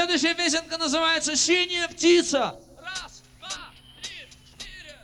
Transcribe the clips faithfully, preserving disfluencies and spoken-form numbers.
Следующая песенка называется «Синяя птица». Раз, два, три, четыре.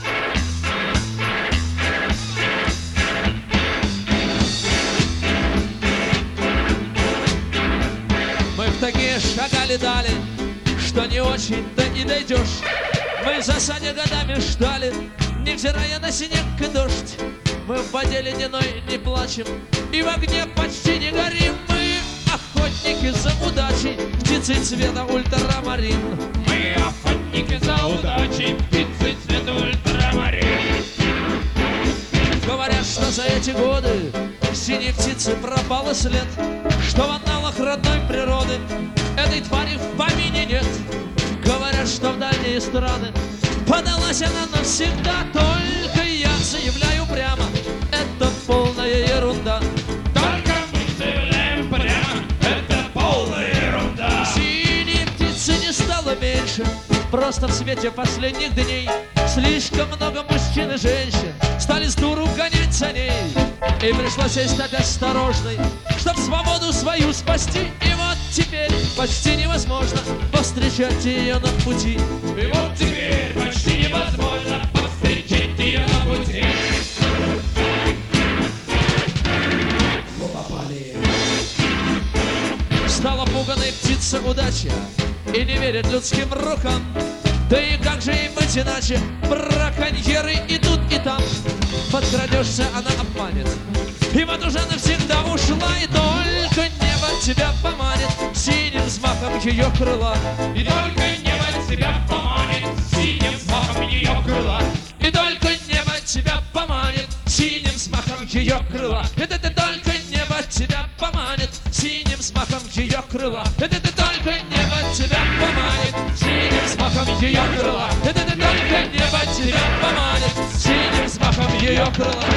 Мы в такие шагали дали, что не очень-то и дойдешь. Мы в засаде годами ждали, невзирая на снег и дождь. Мы в воде ледяной не плачем и в огне почти не горим. Мы охотники за удачей, птицы цвета ультрамарин. Мы охотники за удачей, птицы цвета ультрамарин. Говорят, что за эти годы синей птицы пропал и след, что в анналах родной природы этой твари в помине нет. Говорят, что в дальние страны подалась она навсегда. Только я заявляю прямо, это полная ерунда. Только мы заявляем прямо, это полная ерунда. Синей птицы не стало меньше, просто в свете последних дней слишком много мужчин и женщин стали с дуру гонять за ней. И пришлось ей стать осторожной, чтоб свободу свою спасти. И вот теперь почти невозможно повстречать ее на пути. И вот теперь почти невозможно повстречать ее на пути. Мы попали. Стала пуганой птица удача и не верит людским рукам. Да и как же им быть иначе? Браконьеры и тут, и там. Подкрадешься, она обманет, и вот уже навсегда ушла. И только небо тебя поманит синим взмахом ее крыла. И только небо тебя поманит синим взмахом ее крыла. И только небо тебя поманит синим взмахом ее крыла. Это ты только небо тебя поманит синим взмахом ее крыла. Это ты только небо тебя поманит синим взмахом ее крыла. Это ты только небо тебя поманит синим взмахом ее крыла.